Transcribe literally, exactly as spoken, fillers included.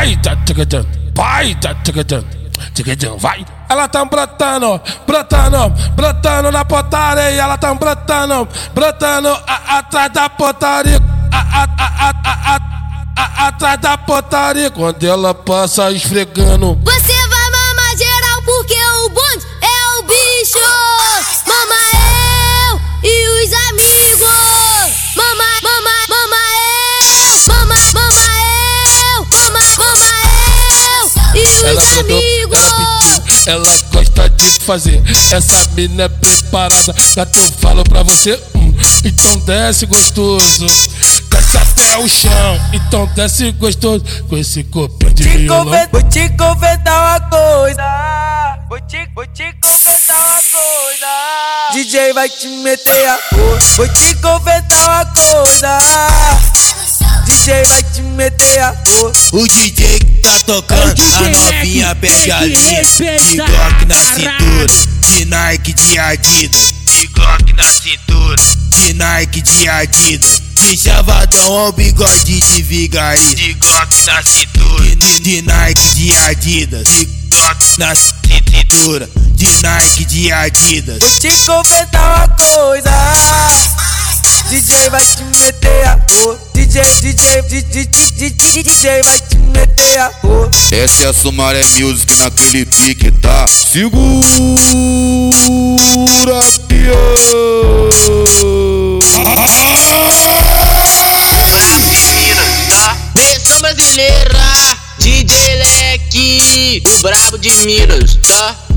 vai, tá ticadão, vai, tá ticadão, ticadão, vai. Ela tá brotando, brotando, brotando na potaria, ela tá brotando, brotando a, atrás da potaria, a, a, a, a, a, a, atrás da potaria. Quando ela passa esfregando, você vai mamar geral porque o bonde é o bicho. Mama eu e os amigos. Mama, mama, mama eu. Mama, mama eu. Mama, mama eu e os ela amigos. Ela ela gosta de fazer. Essa mina é preparada. Gato, eu falo pra você, hum, então desce gostoso. Desce até o chão, então desce gostoso. Com esse corpinho de violão. Vou te confessar uma coisa. Vou te, vou te confessar uma coisa. D J vai te meter a cor. Vou te confessar uma coisa. D J vai te meter a cor. O D J que tá tocando, a novinha pede a linha. De Glock na cintura, de Nike, de Adidas. De Glock na cintura, de Nike, de Adidas. De chavadão ao bigode de vigaí. De Glock na cintura, de, de Nike, de Adidas. De Glock na cintura, de Nike, de Adidas. Vou te confessar uma coisa. D J vai te meter a cor. D J, D J, D J, D J, D J vai te meter a cor. Essa é a Sumaré Music naquele pique, tá? Segura, pior. Versão brasileira, D J Leque, o brabo de Minas, tá?